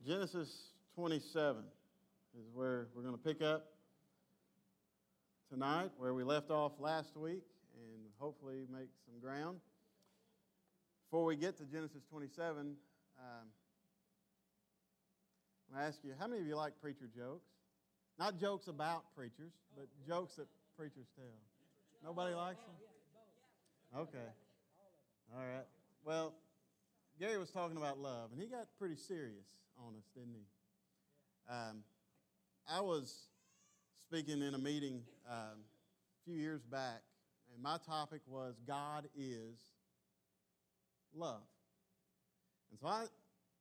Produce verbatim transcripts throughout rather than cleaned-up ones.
Genesis twenty-seven is where we're going to pick up tonight, where we left off last week, and hopefully make some ground. Before we get to Genesis twenty-seven, um, I'm going to ask you, how many of you like preacher jokes? Not jokes about preachers, but jokes that preachers tell. Nobody likes them? Okay. All right. Well, Gary was talking about love, and he got pretty serious on us, didn't he? Um, I was speaking in a meeting um, a few years back, and my topic was God is love. And so I,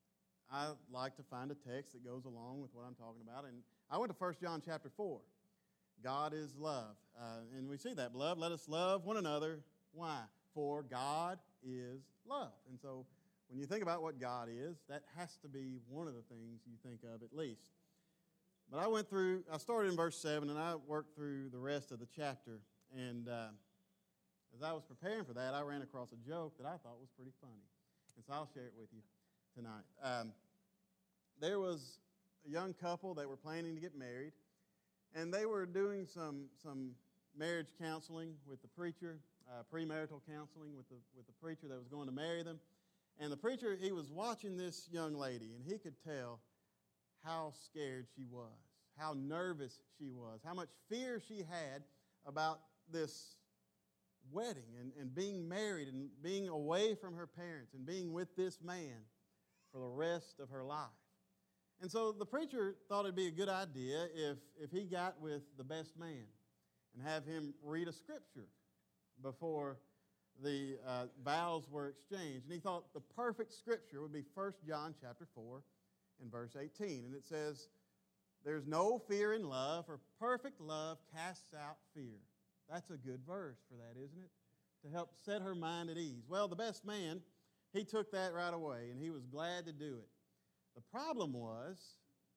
I like to find a text that goes along with what I'm talking about, and I went to First John chapter four. God is love. Uh, and we see that, beloved, let us love one another. Why? For God is love. And so when you think about what God is, that has to be one of the things you think of at least. But I went through, I started in verse seven, and I worked through the rest of the chapter. And uh, as I was preparing for that, I ran across a joke that I thought was pretty funny. And so I'll share it with you tonight. Um, there was a young couple that were planning to get married, and they were doing some, some marriage counseling with the preacher, uh, premarital counseling with the, with the preacher that was going to marry them. And the preacher, he was watching this young lady, and he could tell how scared she was, how nervous she was, how much fear she had about this wedding and, and being married and being away from her parents and being with this man for the rest of her life. And so the preacher thought it'd be a good idea if, if he got with the best man and have him read a scripture before the uh, vows were exchanged. And he thought the perfect scripture would be First John chapter four and verse eighteen. And it says, "There's no fear in love, for perfect love casts out fear." That's a good verse for that, isn't it? To help set her mind at ease. Well, the best man, he took that right away, and he was glad to do it. The problem was,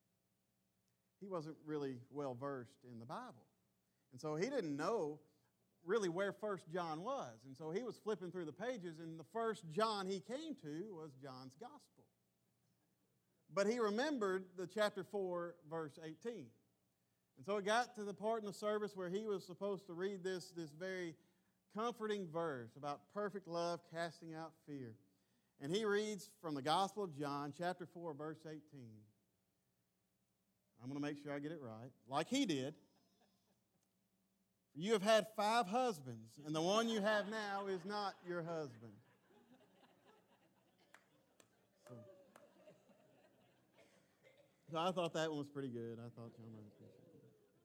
he wasn't really well versed in the Bible. And so he didn't know really where First John was. And so he was flipping through the pages, and the first John he came to was John's Gospel. But he remembered the chapter four, verse eighteen. And so it got to the part in the service where he was supposed to read this, this very comforting verse about perfect love casting out fear. And he reads from the Gospel of John, chapter four, verse eighteen. I'm going to make sure I get it right, like he did. "You have had five husbands, and the one you have now is not your husband." So, so I thought that one was pretty good. I thought y'all might appreciate it.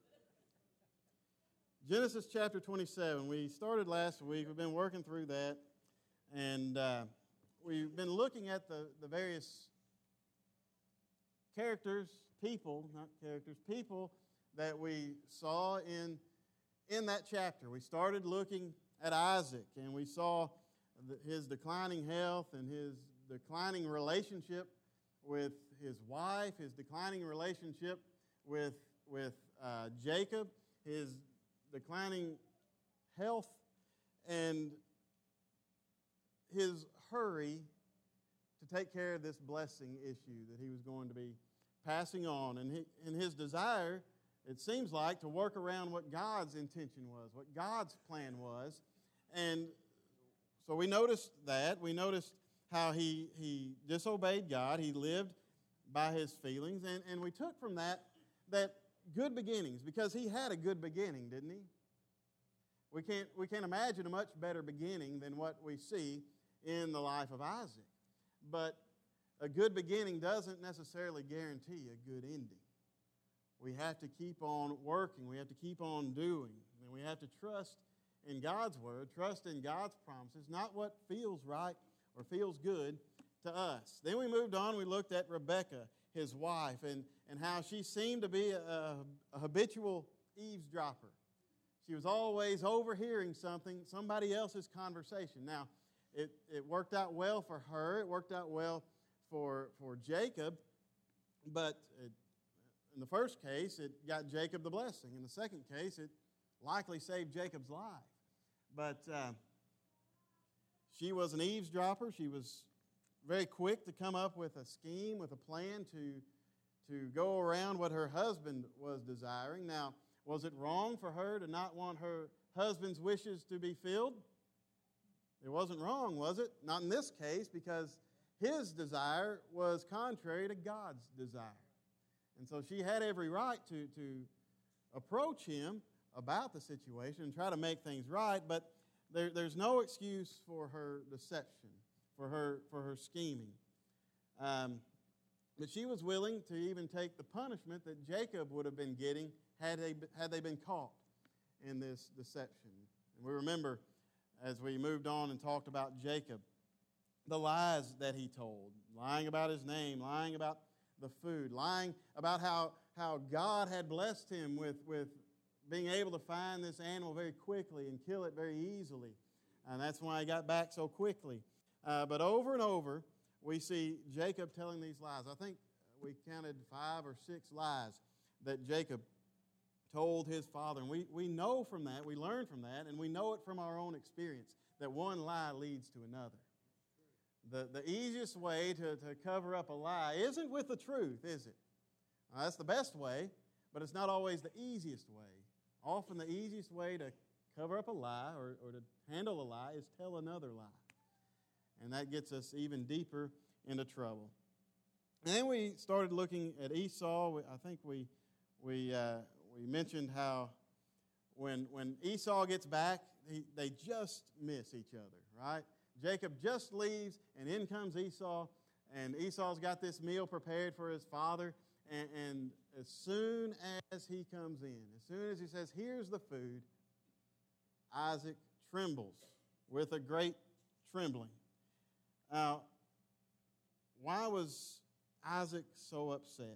Genesis chapter twenty-seven. We started last week. We've been working through that. And uh, we've been looking at the, the various characters, people, not characters, people that we saw in In that chapter. We started looking at Isaac, and we saw his declining health and his declining relationship with his wife, his declining relationship with, with uh, Jacob, his declining health, and his hurry to take care of this blessing issue that he was going to be passing on, and, he, and his desire, it seems like, to work around what God's intention was, what God's plan was. And so we noticed that. We noticed how he, he disobeyed God. He lived by his feelings. And, and we took from that that good beginnings, because he had a good beginning, didn't he? We can't, we can't imagine a much better beginning than what we see in the life of Isaac. But a good beginning doesn't necessarily guarantee a good ending. We have to keep on working. We have to keep on doing. And we have to trust in God's word, trust in God's promises, not what feels right or feels good to us. Then we moved on. We looked at Rebekah, his wife, and, and how she seemed to be a, a habitual eavesdropper. She was always overhearing something, somebody else's conversation. Now, it, it worked out well for her. It worked out well for, for Jacob, but it, in the first case, it got Jacob the blessing. In the second case, it likely saved Jacob's life. But uh, she was an eavesdropper. She was very quick to come up with a scheme, with a plan to, to go around what her husband was desiring. Now, was it wrong for her to not want her husband's wishes to be filled? It wasn't wrong, was it? Not in this case, because his desire was contrary to God's desire. And so she had every right to, to approach him about the situation and try to make things right, but there, there's no excuse for her deception, for her, for her scheming. Um, but she was willing to even take the punishment that Jacob would have been getting had they, had they been caught in this deception. And we remember, as we moved on and talked about Jacob, the lies that he told, lying about his name, lying about the food, lying about how, how God had blessed him with, with being able to find this animal very quickly and kill it very easily. And that's why he got back so quickly. Uh, but over and over, we see Jacob telling these lies. I think we counted five or six lies that Jacob told his father. And we, we know from that, we learn from that, and we know it from our own experience, that one lie leads to another. The, the easiest way to, to cover up a lie isn't with the truth, is it? Now, that's the best way, but it's not always the easiest way. Often the easiest way to cover up a lie or, or to handle a lie is tell another lie. And that gets us even deeper into trouble. And then we started looking at Esau. I think we we uh, we mentioned how when when Esau gets back, he, they just miss each other, right? Jacob just leaves, and in comes Esau, and Esau's got this meal prepared for his father, and, and as soon as he comes in, as soon as he says, "Here's the food," Isaac trembles with a great trembling. Now, why was Isaac so upset?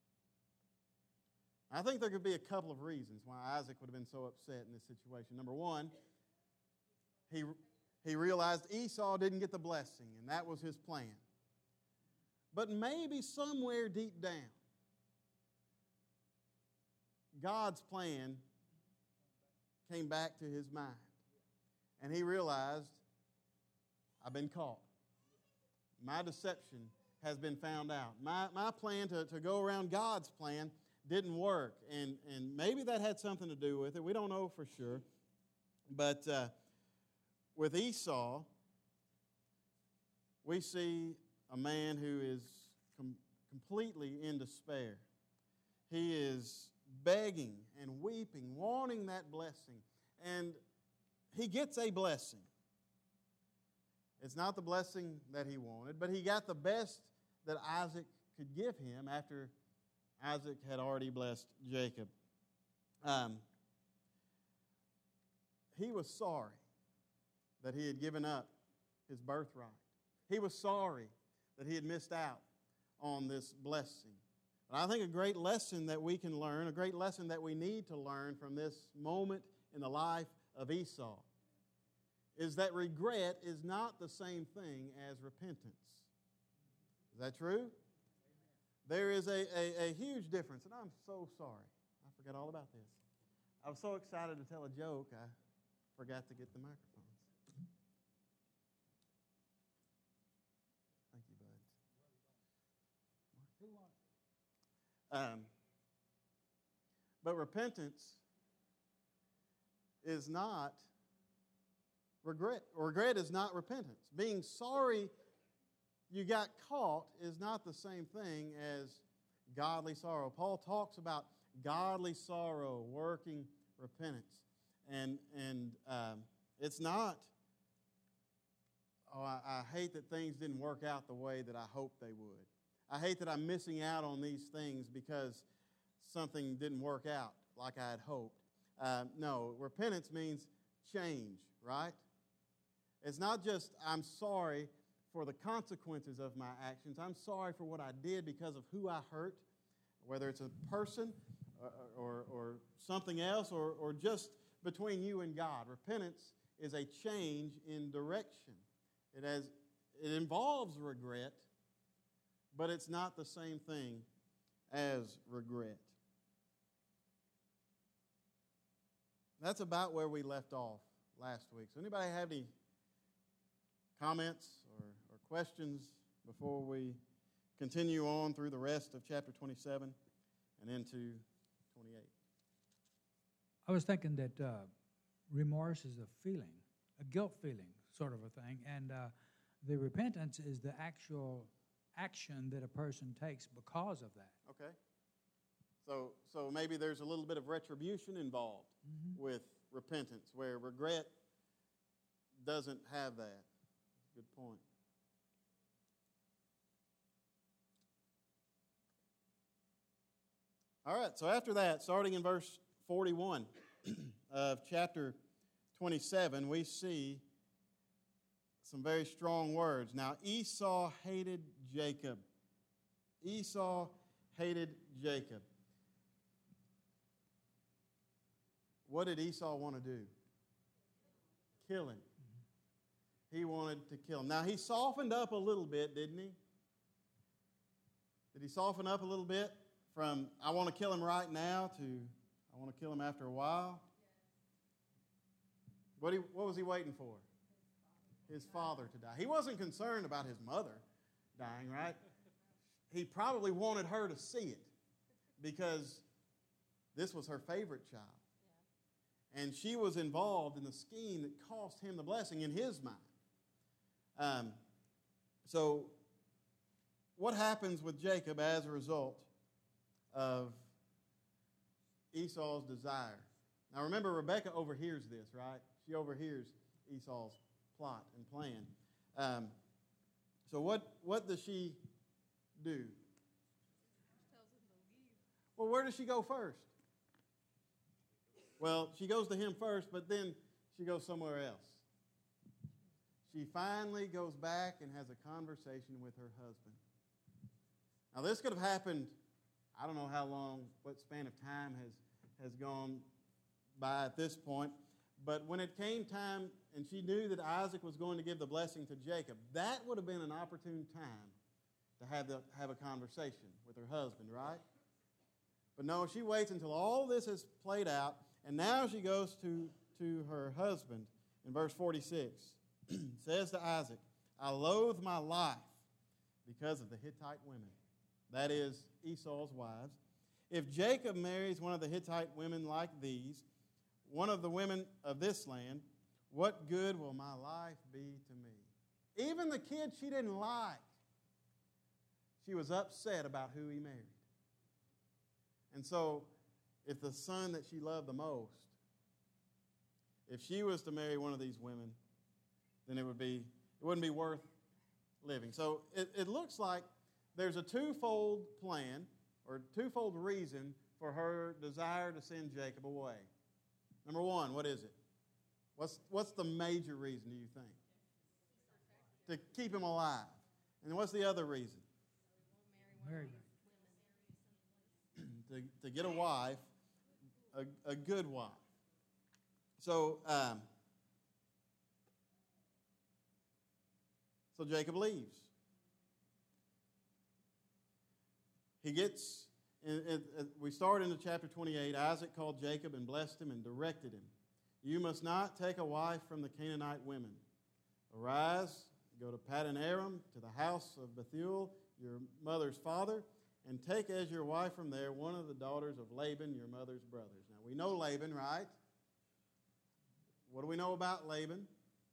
I think there could be a couple of reasons why Isaac would have been so upset in this situation. Number one, he, he realized Esau didn't get the blessing, and that was his plan. But maybe somewhere deep down, God's plan came back to his mind, and he realized, I've been caught. My deception has been found out. My, my plan to, to go around God's plan didn't work. And, and maybe that had something to do with it. We don't know for sure. But uh, with Esau, we see a man who is com- completely in despair. He is begging and weeping, wanting that blessing. And he gets a blessing. It's not the blessing that he wanted, but he got the best that Isaac could give him after Isaac had already blessed Jacob. Um, he was sorry that he had given up his birthright. He was sorry that he had missed out on this blessing. And I think a great lesson that we can learn, a great lesson that we need to learn from this moment in the life of Esau, is that regret is not the same thing as repentance. Is that true? There is a, a, a huge difference, and I'm so sorry. I forgot all about this. I was so excited to tell a joke, I forgot to get the microphones. Thank you, bud. Um, but repentance is not regret. Regret is not repentance. Being sorry you got caught is not the same thing as godly sorrow. Paul talks about godly sorrow working repentance. And, and um, it's not, oh, I, I hate that things didn't work out the way that I hoped they would. I hate that I'm missing out on these things because something didn't work out like I had hoped. Uh, no, repentance means change, right? It's not just I'm sorry for the consequences of my actions. I'm sorry for what I did because of who I hurt, whether it's a person or, or, or something else or, or just between you and God. Repentance is a change in direction. It has, it involves regret, but it's not the same thing as regret. That's about where we left off last week. So anybody have any comments or, or questions before we continue on through the rest of chapter twenty-seven and into twenty-eight? I was thinking that uh, remorse is a feeling, a guilt feeling sort of a thing, and uh, the repentance is the actual action that a person takes because of that. Okay. So, so maybe there's a little bit of retribution involved mm-hmm. with repentance, where regret doesn't have that. Good point. All right, so after that, starting in verse forty-one of chapter twenty-seven, we see some very strong words. Now, Esau hated Jacob. Esau hated Jacob. What did Esau want to do? Kill him. He wanted to kill him. Now, he softened up a little bit, didn't he? Did he soften up a little bit from, I want to kill him right now, to, I want to kill him after a while? What, he, what was he waiting for? His father to die. He wasn't concerned about his mother dying, right? He probably wanted her to see it because this was her favorite child. And she was involved in the scheme that cost him the blessing in his mind. Um, so, what happens with Jacob as a result of Esau's desire? Now, remember, Rebekah overhears this, right? She overhears Esau's plot and plan. Um, so, what, what does she do? She tells him to leave. Well, where does she go first? Well, she goes to him first, but then she goes somewhere else. She finally goes back and has a conversation with her husband. Now, this could have happened, I don't know how long, what span of time has, has gone by at this point, but when it came time and she knew that Isaac was going to give the blessing to Jacob, that would have been an opportune time to have, the, have a conversation with her husband, right? But no, she waits until all this has played out. And now she goes to, to her husband in verse forty-six. Says to Isaac, I loathe my life because of the Hittite women. That is Esau's wives. If Jacob marries one of the Hittite women like these, one of the women of this land, what good will my life be to me? Even the kid she didn't like, she was upset about who he married. And so, if the son that she loved the most, if she was to marry one of these women, then it would be it wouldn't be worth living. So it, it looks like there's a twofold plan or twofold reason for her desire to send Jacob away. Number one, what is it? What's what's the major reason, do you think? To keep him alive. And what's the other reason? Marry. to, to get a wife, a, a good wife. So, um, so Jacob leaves. He gets, in, in, in, we start into chapter twenty-eight. Isaac called Jacob and blessed him and directed him. You must not take a wife from the Canaanite women. Arise, go to Paddan Aram, to the house of Bethuel, your mother's father, and take as your wife from there one of the daughters of Laban, your mother's brothers. Now, we know Laban, right? What do we know about Laban?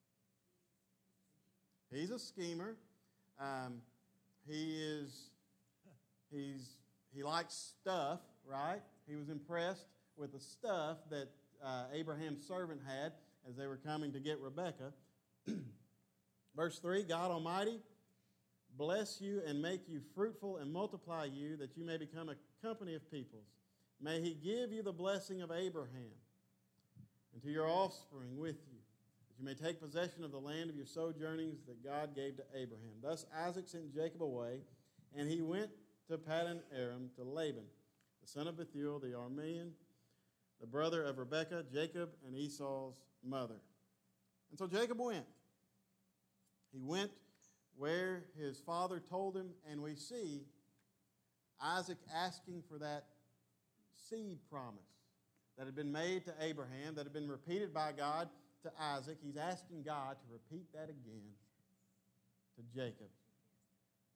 He's a schemer. Um, he is, he's, he likes stuff, right? He was impressed with the stuff that uh, Abraham's servant had as they were coming to get Rebekah. Verse three, God Almighty bless you and make you fruitful and multiply you, that you may become a company of peoples. May he give you the blessing of Abraham and to your offspring with you, that you may take possession of the land of your sojournings that God gave to Abraham. Thus Isaac sent Jacob away, and he went to Paddan Aram to Laban, the son of Bethuel, the Aramean, the brother of Rebekah, Jacob and Esau's mother. And so Jacob went. He went where his father told him, and we see Isaac asking for that seed promise that had been made to Abraham, that had been repeated by God to Isaac. He's asking God to repeat that again to Jacob.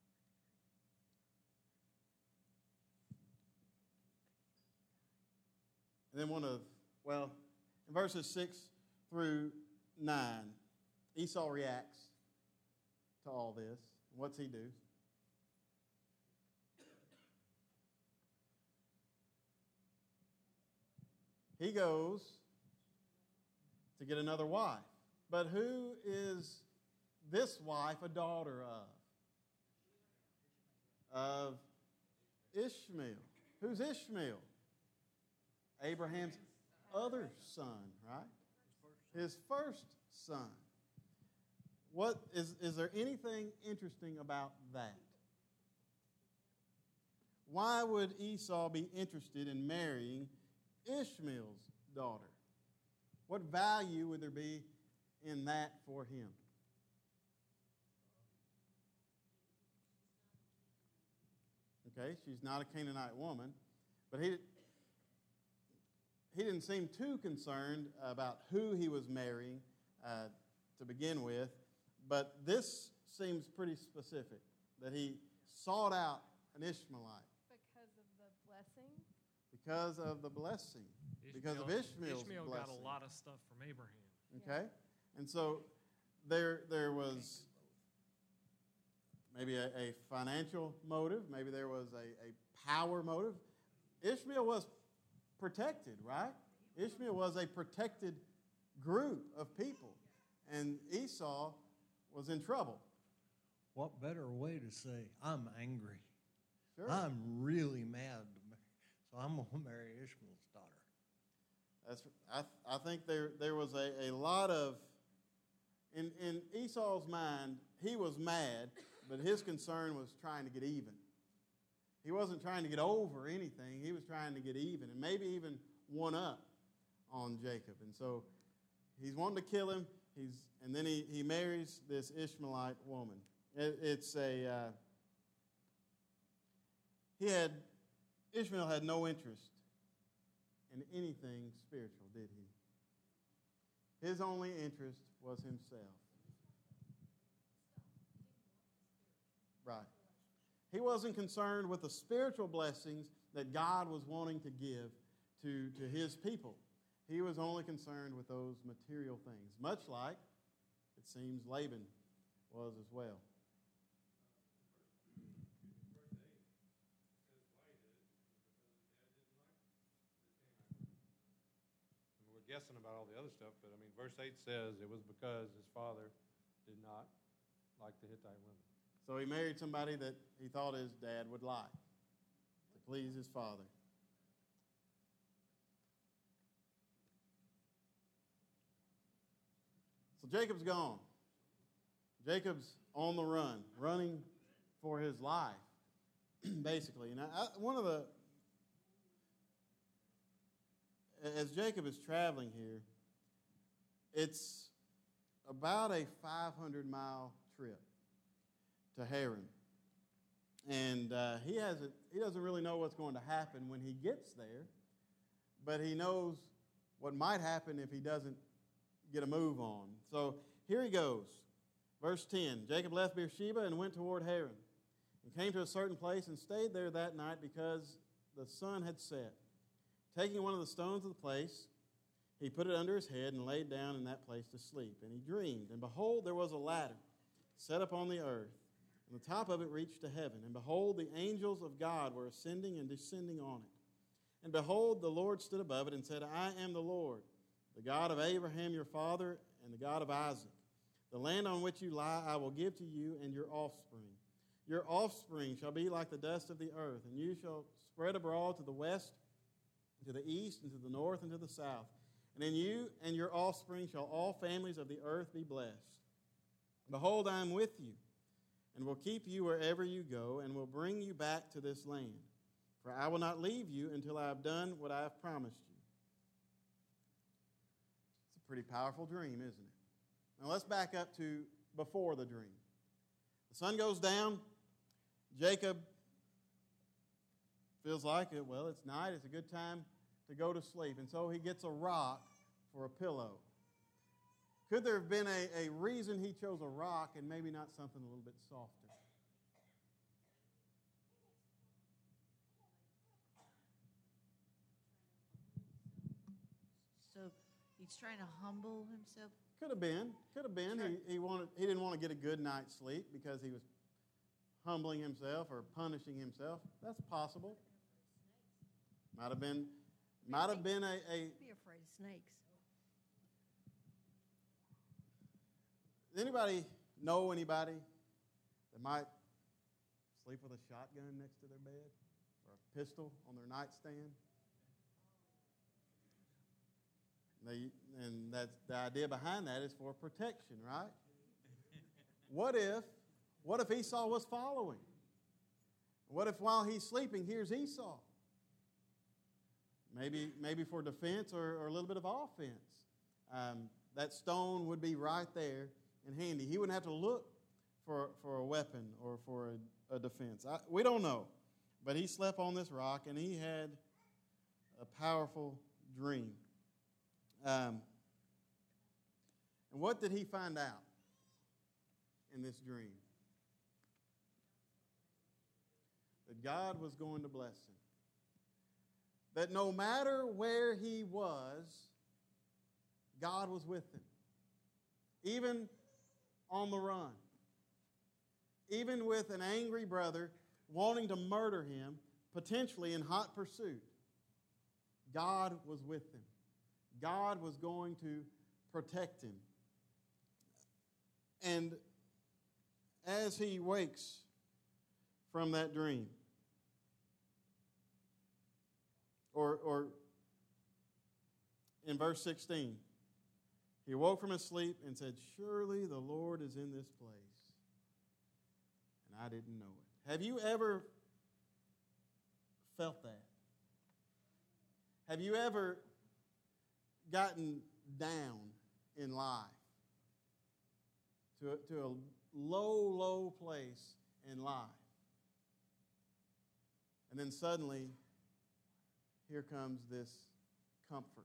And then one of, well, in verses six through nine, Esau reacts to all this. What's he do? He goes to get another wife. But who is this wife a daughter of? Of Ishmael. Who's Ishmael? Abraham's other son, right? His first son. What is, is there anything interesting about that? Why would Esau be interested in marrying Ishmael's daughter? What value would there be in that for him? Okay, she's not a Canaanite woman, but he, he didn't seem too concerned about who he was marrying uh, to begin with, but this seems pretty specific, that he sought out an Ishmaelite. Because of the blessing? Because of the blessing. Ishmael, because of Ishmael's Ishmael blessing. got a lot of stuff from Abraham. Okay? And so there, there was maybe a, a financial motive. Maybe there was a, a power motive. Ishmael was protected, right? Ishmael was a protected group of people. And Esau was in trouble. What better way to say, I'm angry. Sure. I'm really mad, so I'm going to marry Ishmael's daughter. That's, I, I think there, there was a, a lot of, in, in Esau's mind, he was mad, but his concern was trying to get even. He wasn't trying to get over anything. He was trying to get even and maybe even one up on Jacob. And so he's wanting to kill him, He's and then he, he marries this Ishmaelite woman. It, it's a, uh, he had, Ishmael had no interest in anything spiritual, did he? His only interest was himself. Right. He wasn't concerned with the spiritual blessings that God was wanting to give to, to his people. He was only concerned with those material things, much like it seems Laban was as well. We're guessing about all the other stuff, but I mean, verse eight says it was because his father did not like the Hittite women. So he married somebody that he thought his dad would like to please his father. So Jacob's gone. Jacob's on the run, running for his life, basically. And I, I, one of the, as Jacob is traveling here, it's about a five hundred mile trip to Haran. And uh, he hasn't, he doesn't really know what's going to happen when he gets there, but he knows what might happen if he doesn't get a move on. So here he goes. Verse ten, Jacob left Beersheba and went toward Haran and came to a certain place and stayed there that night because the sun had set. Taking one of the stones of the place, he put it under his head and laid down in that place to sleep. And he dreamed, and behold, there was a ladder set up on the earth, and the top of it reached to heaven. And behold, the angels of God were ascending and descending on it. And behold, the Lord stood above it and said, I am the Lord, the God of Abraham your father, and the God of Isaac. The land on which you lie I will give to you and your offspring. Your offspring shall be like the dust of the earth, and you shall spread abroad to the west, to the east, and to the north, and to the south. And in you and your offspring shall all families of the earth be blessed. Behold, I am with you, and will keep you wherever you go, and will bring you back to this land. For I will not leave you until I have done what I have promised you. It's a pretty powerful dream, isn't it? Now let's back up to before the dream. The sun goes down. Jacob feels like it. Well, it's night. It's a good time to go to sleep. And so he gets a rock for a pillow. Could there have been a, a reason he chose a rock and maybe not something a little bit softer? He's trying to humble himself. Could have been. Could have been. Sure. He, he wanted. He didn't want to get a good night's sleep because he was humbling himself or punishing himself. That's possible. Might have been. Might have been a. a Be afraid of snakes. Does anybody know anybody that might sleep with a shotgun next to their bed or a pistol on their nightstand? They, and that's the idea behind that is for protection, right? What if, what if Esau was following? What if while he's sleeping, here's Esau? Maybe, maybe for defense or, or a little bit of offense. Um, that stone would be right there and handy. He wouldn't have to look for, for a weapon or for a, a defense. I, we don't know. But he slept on this rock, and he had a powerful dream. Um, and what did he find out in this dream? That God was going to bless him. That no matter where he was, God was with him. Even on the run. Even with an angry brother wanting to murder him, potentially in hot pursuit, God was with him. God was going to protect him. And as he wakes from that dream, or, or in verse sixteen, he awoke from his sleep and said, "Surely the Lord is in this place, and I didn't know it." Have you ever felt that? Have you ever gotten down in life to a, to a low, low place in life? And then suddenly, here comes this comfort.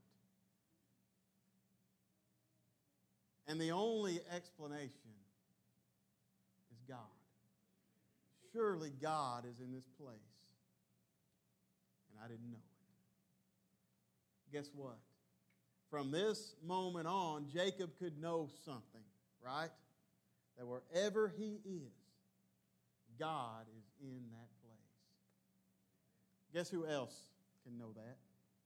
And the only explanation is God. Surely God is in this place. And I didn't know it. Guess what? From this moment on, Jacob could know something, right? That wherever he is, God is in that place. Guess who else can know that?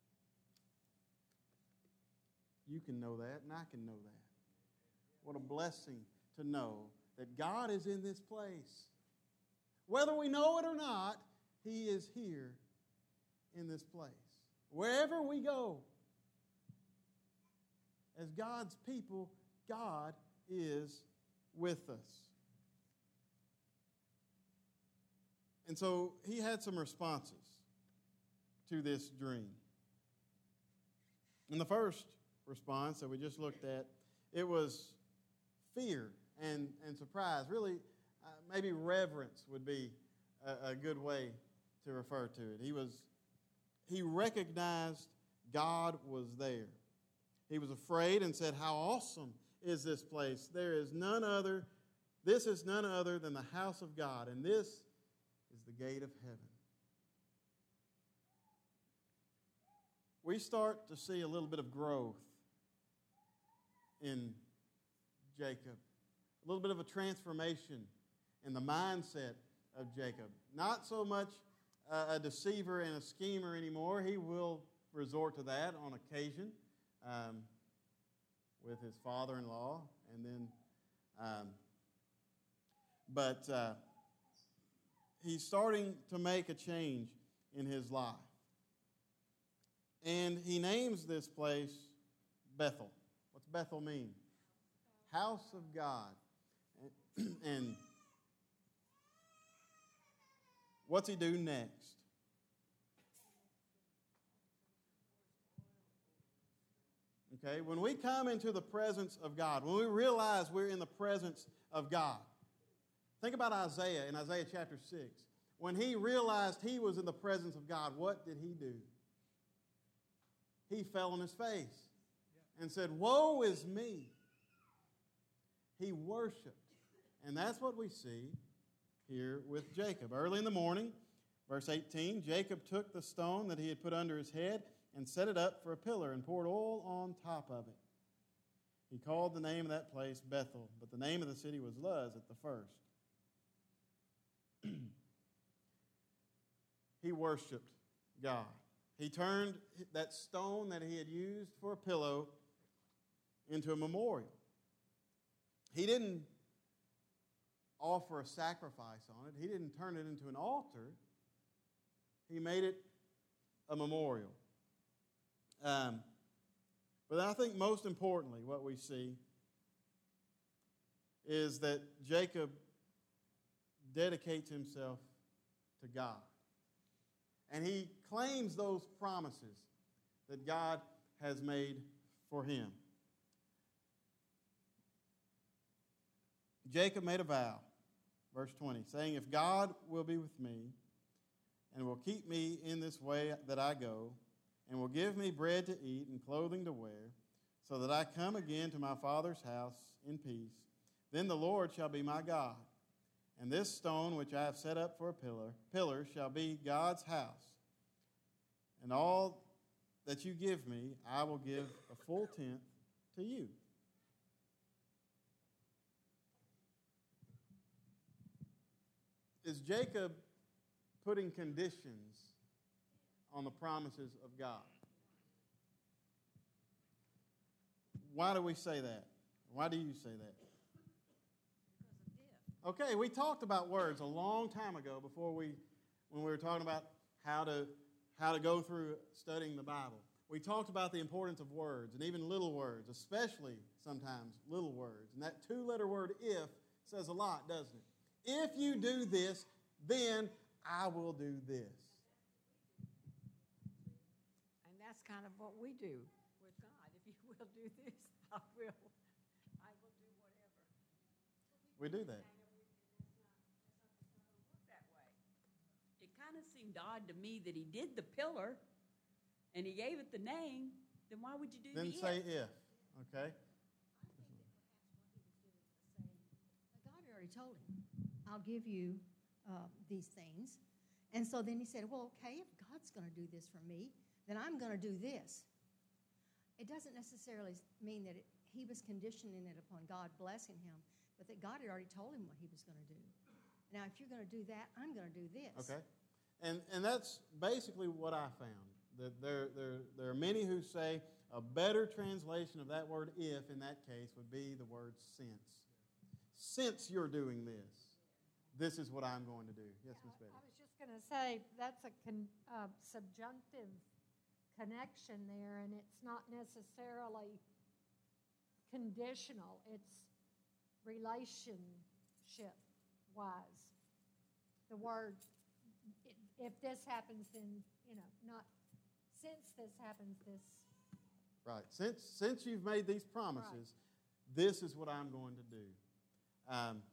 You can know that, and I can know that. What a blessing to know that God is in this place. Whether we know it or not, He is here in this place. Wherever we go, as God's people, God is with us. And so he had some responses to this dream. And the first response that we just looked at, it was fear and, and surprise. Really, uh, maybe reverence would be a, a good way to refer to it. He was, he recognized God was there. He was afraid and said, "How awesome is this place? There is none other, this is none other than the house of God, and this is the gate of heaven." We start to see a little bit of growth in Jacob, a little bit of a transformation in the mindset of Jacob. Not so much a deceiver and a schemer anymore. He will resort to that on occasion um, with his father-in-law, and then, um, but uh, he's starting to make a change in his life. And he names this place Bethel. What's Bethel mean? House of God. And, and what's he do next? Okay, when we come into the presence of God, when we realize we're in the presence of God, think about Isaiah in Isaiah chapter six. When he realized he was in the presence of God, what did he do? He fell on his face and said, "Woe is me." He worshiped. And that's what we see here with Jacob. Early in the morning, verse eighteen, Jacob took the stone that he had put under his head and set it up for a pillar and poured oil on top of it. He called the name of that place Bethel, but the name of the city was Luz at the first. He worshiped God. He turned that stone that he had used for a pillow into a memorial. He didn't offer a sacrifice on it. He didn't turn it into an altar. He made it a memorial. Um, but I think most importantly, what we see is that Jacob dedicates himself to God. And he claims those promises that God has made for him. Jacob made a vow, verse twenty, saying, "If God will be with me and will keep me in this way that I go, and will give me bread to eat and clothing to wear, so that I come again to my father's house in peace, then the Lord shall be my God. And this stone which I have set up for a pillar, pillar shall be God's house. And all that you give me, I will give a full tenth to you." Is Jacob putting conditions on the promises of God? Why do we say that? Why do you say that? Okay, we talked about words a long time ago before we, when we were talking about how to, how to go through studying the Bible. We talked about the importance of words, and even little words, especially sometimes little words. And that two-letter word "if" says a lot, doesn't it? If you do this, then I will do this. And that's kind of what we do with God. If you will do this, I will. I will do whatever. We do that. That way. It kind of seemed odd to me that he did the pillar and he gave it the name. Then why would you do Then the say if? if, okay? God already told him, "I'll give you uh, these things." And so then he said, well, okay, if God's going to do this for me, then I'm going to do this. It doesn't necessarily mean that it, he was conditioning it upon God blessing him, but that God had already told him what he was going to do. Now, if you're going to do that, I'm going to do this. Okay. And and that's basically what I found. That there, there, there are many who say a better translation of that word "if" in that case would be the word "since." Since you're doing this, this is what I'm going to do. Yes, Miz Betty. I was just going to say, that's a con, uh, subjunctive connection there, and it's not necessarily conditional. It's relationship-wise. The word, if this happens, then, you know, not since this happens, this. Right. Since since you've made these promises, right, this is what I'm going to do. Um,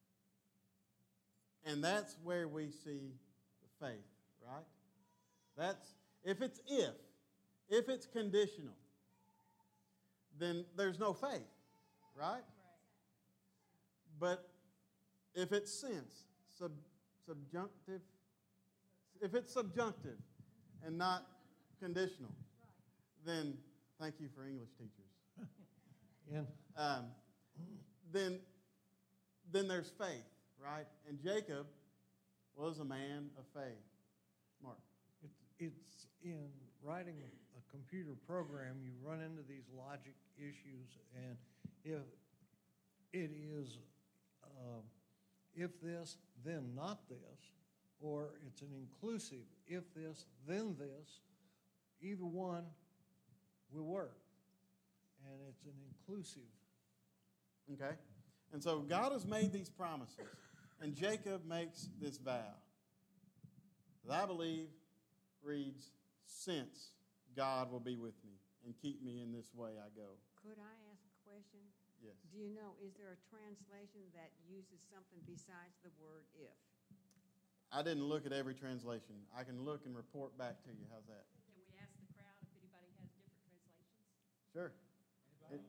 and that's where we see the faith, right? That's if it's if, if it's conditional, then there's no faith, right? Right. But if it's since, sub, subjunctive, if it's subjunctive and not conditional, then thank you for English teachers. Yeah. Um, then, then there's faith, right? And Jacob was a man of faith. Mark. It, it's in writing a computer program, you run into these logic issues, and if it is uh, if this, then not this, or it's an inclusive, if this, then this, either one will work. And it's an inclusive. Okay? And so God has made these promises, and Jacob makes this vow that I believe reads, "Since God will be with me and keep me in this way I go." Could I ask a question? Yes. Do you know, is there a translation that uses something besides the word if? I didn't look at every translation. I can look and report back to you. How's that? Can we ask the crowd if anybody has different translations? Sure. It,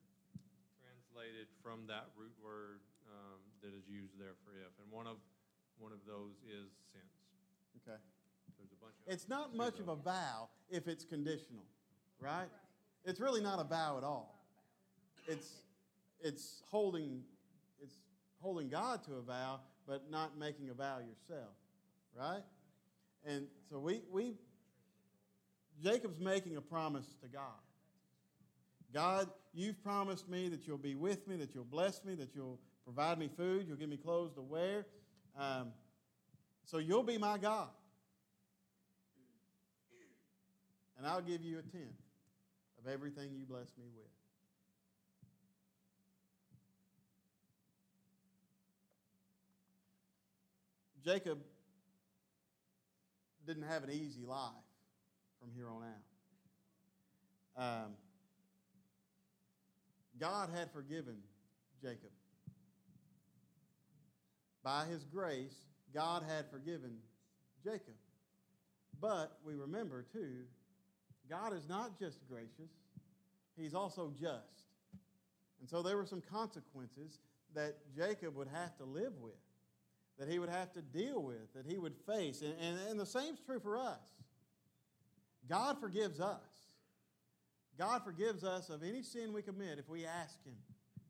translated from that root word um, that is used there for if. And one of one of those is since. Okay. There's a bunch of. It's not much of a vow if it's conditional, right? It's really not a vow at all. It's it's holding it's holding God to a vow, but not making a vow yourself, right? And so we we Jacob's making a promise to God. God, you've promised me that you'll be with me, that you'll bless me, that you'll provide me food, you'll give me clothes to wear. Um, so you'll be my God. And I'll give you a tenth of everything you bless me with. Jacob didn't have an easy life from here on out. Um, God had forgiven Jacob. By his grace, God had forgiven Jacob. But we remember, too, God is not just gracious, he's also just. And so there were some consequences that Jacob would have to live with, that he would have to deal with, that he would face. And, and, and the same is true for us. God forgives us. God forgives us of any sin we commit if we ask him.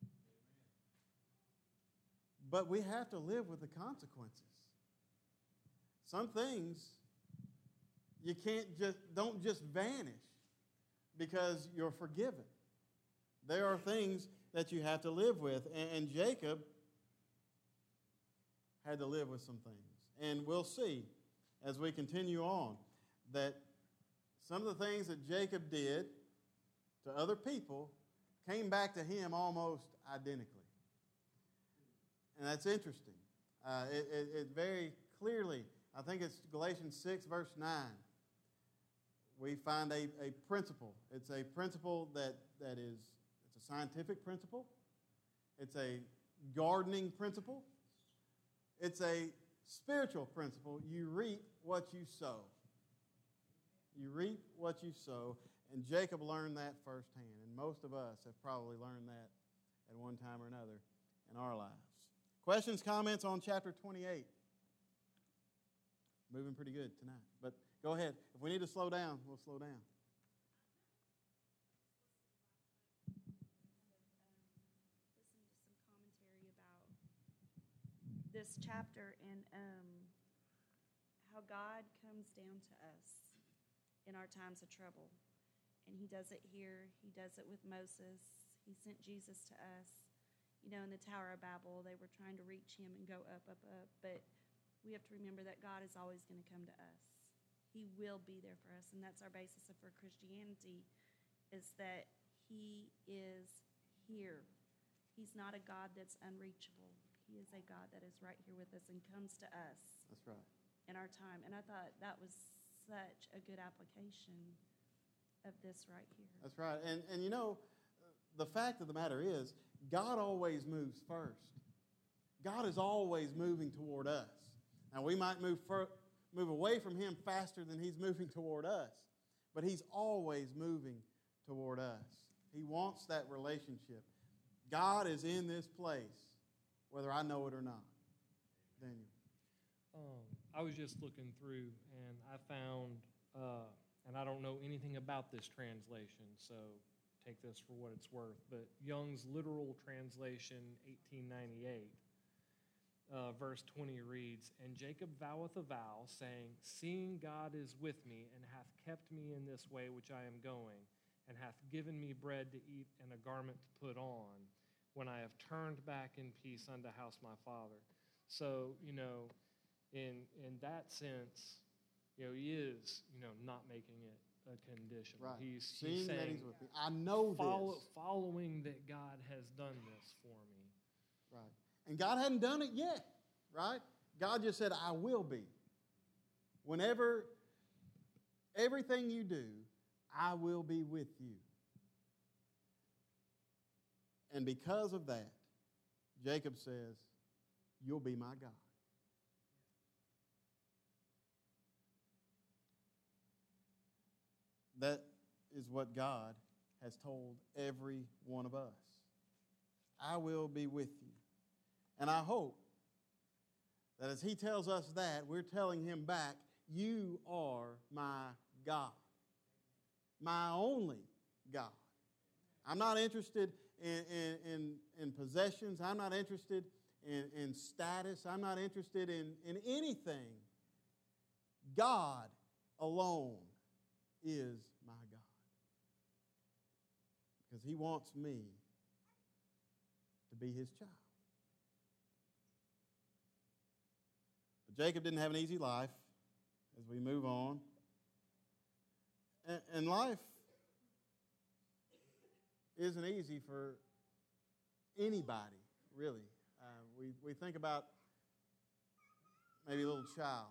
But we have to live with the consequences. Some things you can't just, don't just vanish because you're forgiven. There are things that you have to live with. And, and Jacob had to live with some things. And we'll see as we continue on that some of the things that Jacob did to other people came back to him almost identically. And that's interesting. Uh, it, it, it very clearly, I think it's Galatians six, verse nine, we find a, a principle. It's a principle that, that is, it's a scientific principle. It's a gardening principle. It's a spiritual principle. You reap what you sow. You reap what you sow. And Jacob learned that firsthand. And most of us have probably learned that at one time or another in our lives. Questions, comments on chapter twenty-eight? Moving pretty good tonight. But go ahead. If we need to slow down, we'll slow down. This chapter and um, how God comes down to us in our times of trouble. And he does it here. He does it with Moses. He sent Jesus to us. You know, in the Tower of Babel, they were trying to reach him and go up, up, up. But we have to remember that God is always going to come to us. He will be there for us. And that's our basis for Christianity, is that he is here. He's not a God that's unreachable. He is a God that is right here with us and comes to us. That's right. In our time. And I thought that was such a good application of this right here. That's right. And, and you know, the fact of the matter is, God always moves first. God is always moving toward us. Now, we might move, fur- move away from him faster than he's moving toward us, but he's always moving toward us. He wants that relationship. God is in this place, whether I know it or not. Daniel. Um, I was just looking through, and I found, uh, and I don't know anything about this translation, so take this for what it's worth, but Young's literal translation, eighteen ninety-eight, uh, verse twenty reads, "And Jacob voweth a vow, saying, Seeing God is with me, and hath kept me in this way which I am going, and hath given me bread to eat and a garment to put on, when I have turned back in peace unto house my father." So, you know, in in that sense, you know, he is, you know, not making it a condition. Right. He's, Seeing he's that saying, he's with me. I know follow, this. following that God has done this for me. Right. And God hadn't done it yet, right? God just said, I will be. Whenever, everything you do, I will be with you. And because of that, Jacob says, you'll be my God. That is what God has told every one of us. I will be with you. And I hope That as he tells us that, we're telling him back, you are my God, my only God. I'm not interested in, in, in, in possessions. I'm not interested in, in status. I'm not interested in, in anything. God alone is my God. Because he wants me to be his child. But Jacob didn't have an easy life as we move on. And, and life isn't easy for anybody, really. Uh, we, we think about maybe a little child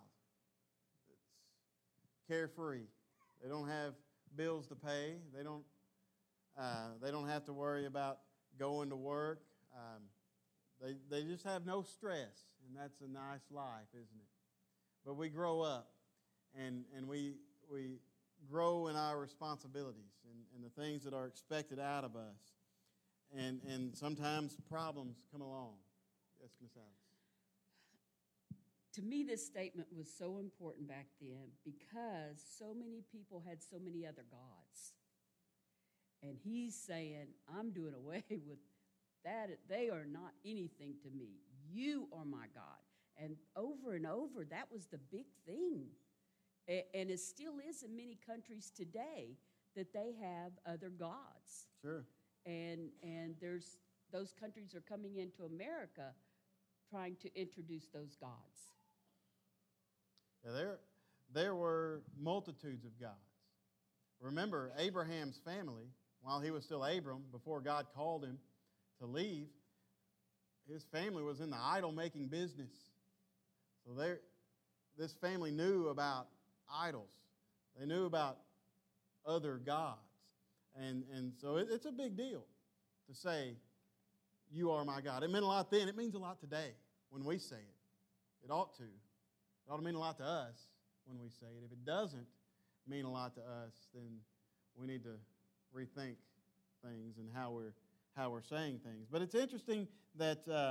that's carefree. They don't have bills to pay. They don't, uh, they don't have to worry about going to work. Um, they, they just have no stress, and that's a nice life, isn't it? But we grow up, and, and we, we grow in our responsibilities and, and the things that are expected out of us. And, and sometimes problems come along. Yes, Miss Alice. To me, this statement was so important back then because so many people had so many other gods. And he's saying, I'm doing away with that. They are not anything to me. You are my God. And over and over, that was the big thing. And it still is in many countries today that they have other gods. Sure. And and there's those countries are coming into America trying to introduce those gods. Yeah, there, there were multitudes of gods. Remember, Abraham's family, while he was still Abram, before God called him to leave, his family was in the idol-making business. So there, this family knew about idols. They knew about other gods. And, and so it, it's a big deal to say, you are my God. It meant a lot then. It means a lot today when we say it. It ought to. It ought to mean a lot to us when we say it. If it doesn't mean a lot to us, then we need to rethink things and how we're, how we're saying things. But it's interesting that uh,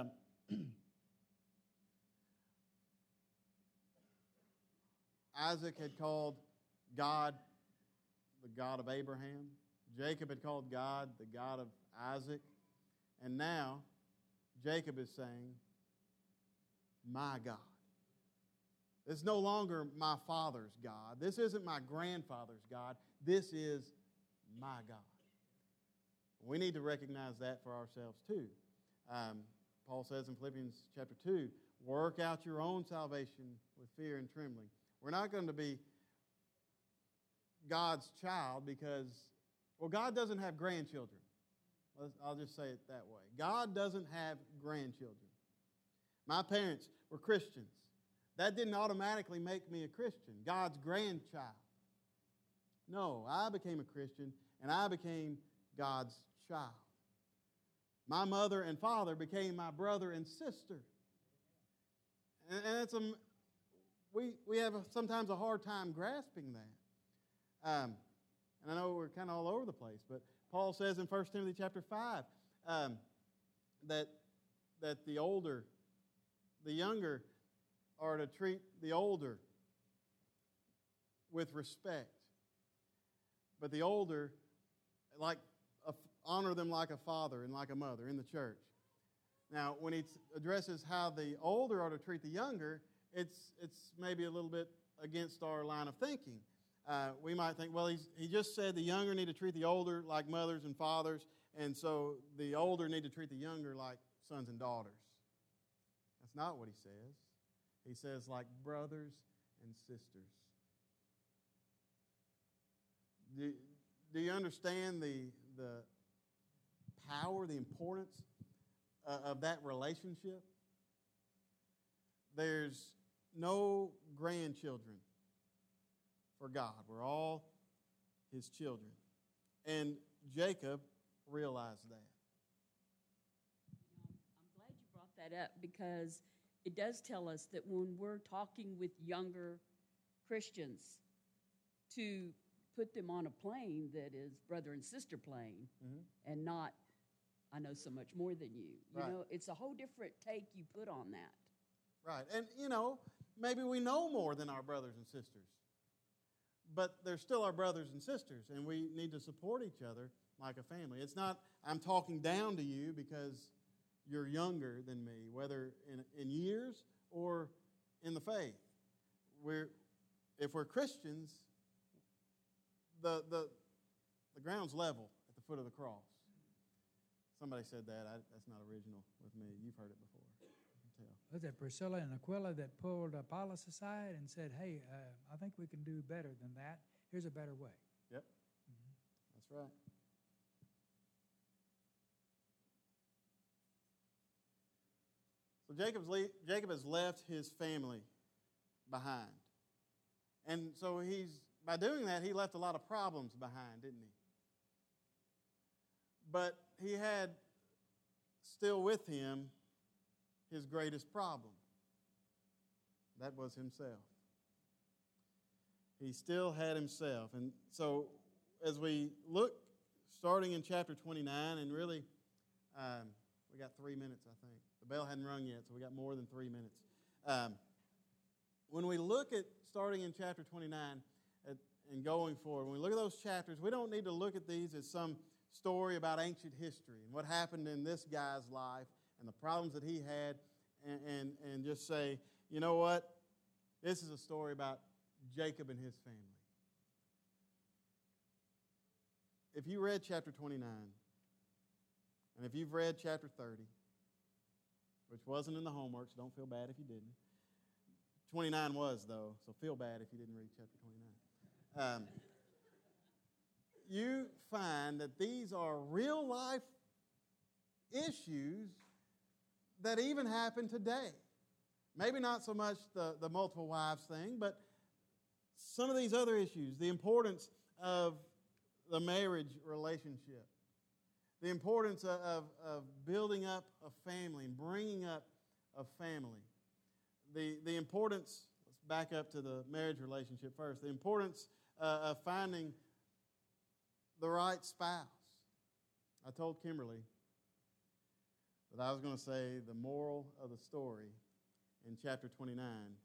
Isaac had called God the God of Abraham. Jacob had called God the God of Isaac. And now Jacob is saying, my God. This is no longer my father's God. This isn't my grandfather's God. This is my God. We need to recognize that for ourselves too. Um, Paul says in Philippians chapter two, work out your own salvation with fear and trembling. We're not going to be God's child because, well, God doesn't have grandchildren. I'll just say it that way. God doesn't have grandchildren. My parents were Christians. That didn't automatically make me a Christian, God's grandchild. No, I became a Christian, and I became God's child. My mother and father became my brother and sister. And, and it's a, we, we have a, sometimes a hard time grasping that. Um, and I know we're kind of all over the place, but Paul says in First Timothy chapter five um, that, that the older, the younger are to treat the older with respect. But the older, like, uh, honor them like a father and like a mother in the church. Now, when he addresses how the older are to treat the younger, it's, it's maybe a little bit against our line of thinking. Uh, we might think, well, he's, he just said the younger need to treat the older like mothers and fathers, and so the older need to treat the younger like sons and daughters. That's not what he says. He says like brothers and sisters. Do, do you understand the, the power, the importance uh, of that relationship? There's no grandchildren for God. We're all his children. And Jacob realized that. I'm glad you brought that up because it does tell us that when we're talking with younger Christians to put them on a plane that is brother and sister plane mm-hmm. and not, I know so much more than you. You right. know, it's a whole different take you put on that. right. And, you know, maybe we know more than our brothers and sisters. But they're still our brothers and sisters, and we need to support each other like a family. It's not, I'm talking down to you because you're younger than me, whether in, in years or in the faith. We're, if we're Christians, the, the, the ground's level at the foot of the cross. Somebody said that. I, that's not original with me. You've heard it before. I can tell. Was it Priscilla and Aquila that pulled Apollos aside and said, hey, uh, I think we can do better than that. Here's a better way. Yep. Mm-hmm. That's right. So Jacob's le- Jacob has left his family behind. And so he's, by doing that, he left a lot of problems behind, didn't he? But he had still with him his greatest problem. That was himself. He still had himself. And so as we look, starting in chapter twenty-nine, and really, um, we got three minutes, I think. The bell hadn't rung yet, so we got more than three minutes. Um, when we look at starting in chapter twenty-nine at, and going forward, when we look at those chapters, we don't need to look at these as some story about ancient history and what happened in this guy's life and the problems that he had, and, and, and just say, you know what? This is a story about Jacob and his family. If you read chapter twenty-nine, and if you've read chapter thirty, which wasn't in the homework, so don't feel bad if you didn't. twenty-nine was, though, so feel bad if you didn't read chapter twenty-nine. Um, you find that these are real-life issues that even happen today. Maybe not so much the, the multiple wives thing, but some of these other issues, the importance of the marriage relationship, the importance of, of, of building up a family and bringing up a family, the, the importance, let's back up to the marriage relationship first, the importance uh, of finding the right spouse. I told Kimberly that I was going to say the moral of the story in chapter twenty-nine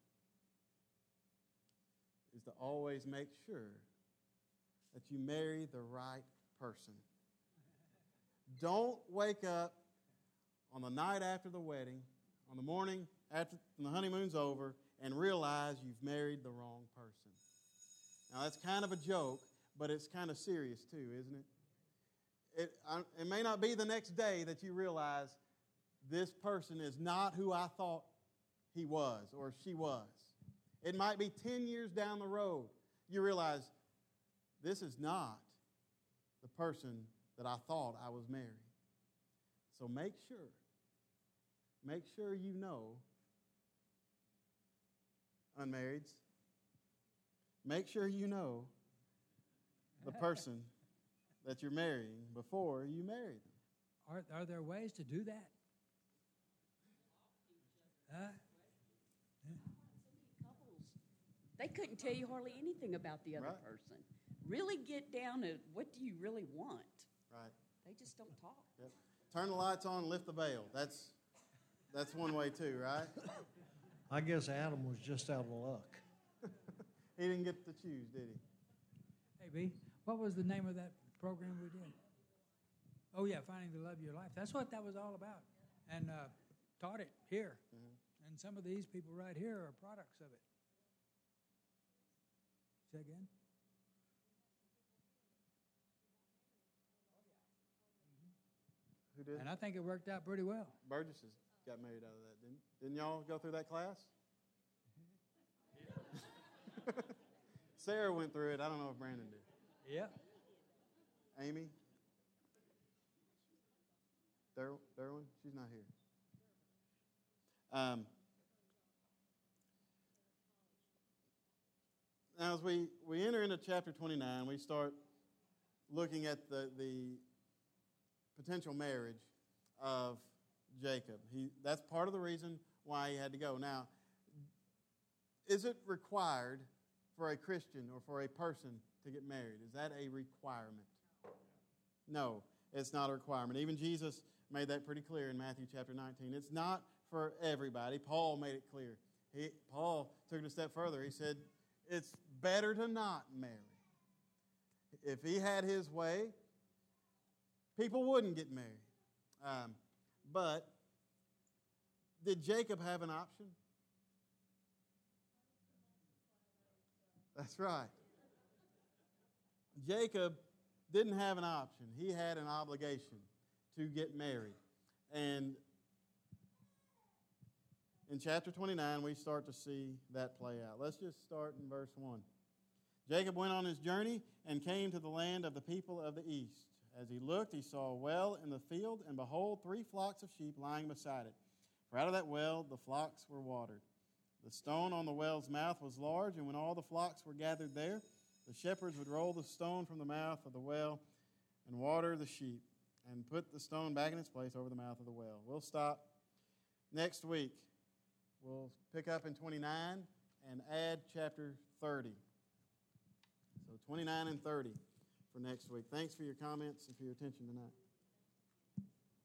is to always make sure that you marry the right person. Don't wake up on the night after the wedding, on the morning after the honeymoon's over, and realize you've married the wrong person. Now, that's kind of a joke, but it's kind of serious too, isn't it? It, I, it may not be the next day that you realize this person is not who I thought he was or she was. It might be ten years down the road you realize this is not the person that I thought I was marrying. So make sure, make sure you know, unmarrieds, make sure you know the person that you're marrying before you marry them. Are, are there ways to do that? Huh? Couples, they couldn't tell you hardly anything about the other Right. person. Really get down to what do you really want. Right. They just don't talk. Yep. Turn the lights on, lift the veil. That's that's one way too, right? I guess Adam was just out of luck. He didn't get to choose, did he? Hey, B, what was the name of that program we did? Oh, yeah, Finding the Love of Your Life. That's what that was all about. And uh, taught it here. Mm-hmm. And some of these people right here are products of it. Say again? Who did? And I think it worked out pretty well. Burgess has got married out of that, didn't Didn't y'all go through that class? Sarah went through it. I don't know if Brandon did. Yeah. Amy? Der- Derwin? She's not here. Um, now, as we, we enter into chapter twenty-nine, we start looking at the, the potential marriage of Jacob. He, that's part of the reason why he had to go. Now, is it required for a Christian or for a person to get married? Is that a requirement? No, it's not a requirement. Even Jesus made that pretty clear in Matthew chapter nineteen. It's not for everybody. Paul made it clear. He, Paul took it a step further. He said, it's better to not marry. If he had his way, people wouldn't get married. Um, but did Jacob have an option? That's right. Jacob didn't have an option. He had an obligation to get married. And in chapter twenty-nine, we start to see that play out. Let's just start in verse one. Jacob went on his journey and came to the land of the people of the east. As he looked, he saw a well in the field, and behold, three flocks of sheep lying beside it. For out of that well the flocks were watered. The stone on the well's mouth was large, and when all the flocks were gathered there, the shepherds would roll the stone from the mouth of the well and water the sheep, and put the stone back in its place over the mouth of the well. We'll stop next week. We'll pick up in twenty-nine and add chapter thirty. So twenty-nine and thirty for next week. Thanks for your comments and for your attention tonight.